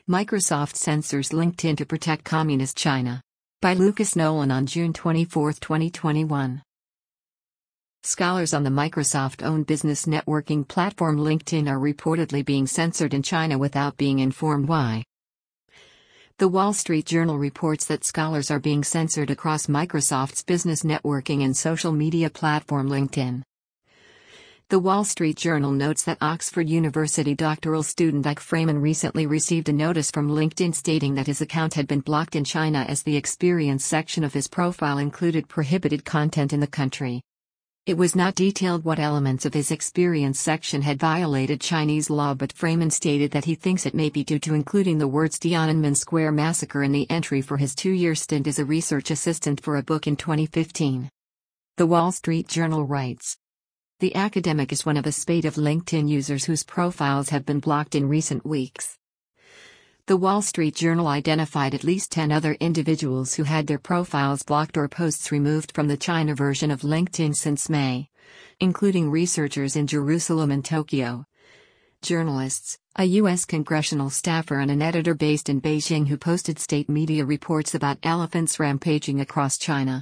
Microsoft censors LinkedIn to protect Communist China. By Lucas Nolan on June 24, 2021. Scholars on the Microsoft-owned business networking platform LinkedIn are reportedly being censored in China without being informed why. The Wall Street Journal reports that scholars are being censored across Microsoft's business networking and social media platform LinkedIn. The Wall Street Journal notes that Oxford University doctoral student Ike Freeman recently received a notice from LinkedIn stating that his account had been blocked in China as the experience section of his profile included prohibited content in the country. It was not detailed what elements of his experience section had violated Chinese law, but Freeman stated that he thinks it may be due to including the words Tiananmen Square massacre in the entry for his 2-year stint as a research assistant for a book in 2015. The Wall Street Journal writes, "The academic is one of a spate of LinkedIn users whose profiles have been blocked in recent weeks." The Wall Street Journal identified at least 10 other individuals who had their profiles blocked or posts removed from the China version of LinkedIn since May, including researchers in Jerusalem and Tokyo, journalists, a U.S. congressional staffer and an editor based in Beijing who posted state media reports about elephants rampaging across China.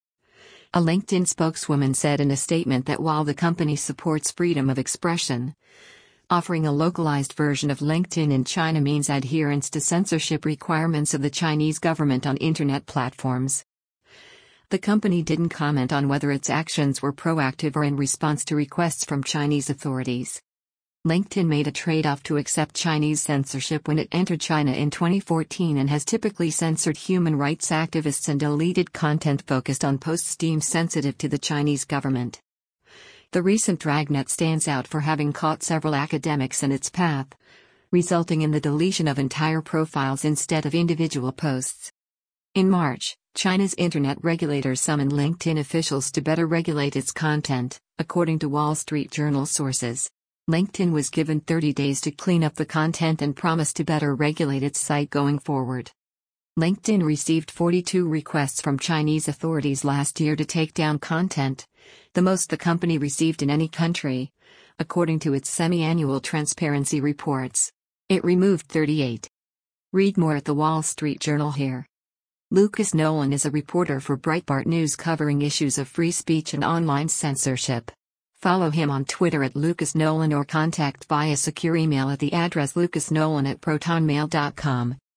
A LinkedIn spokeswoman said in a statement that while the company supports freedom of expression, offering a localized version of LinkedIn in China means adherence to censorship requirements of the Chinese government on internet platforms. The company didn't comment on whether its actions were proactive or in response to requests from Chinese authorities. LinkedIn made a trade-off to accept Chinese censorship when it entered China in 2014 and has typically censored human rights activists and deleted content focused on posts deemed sensitive to the Chinese government. The recent dragnet stands out for having caught several academics in its path, resulting in the deletion of entire profiles instead of individual posts. In March, China's internet regulators summoned LinkedIn officials to better regulate its content, according to Wall Street Journal sources. LinkedIn was given 30 days to clean up the content and promised to better regulate its site going forward. LinkedIn received 42 requests from Chinese authorities last year to take down content, the most the company received in any country, according to its semi-annual transparency reports. It removed 38. Read more at the Wall Street Journal here. Lucas Nolan is a reporter for Breitbart News covering issues of free speech and online censorship. Follow him on Twitter at Lucas Nolan or contact via secure email at the address lucasnolan@protonmail.com.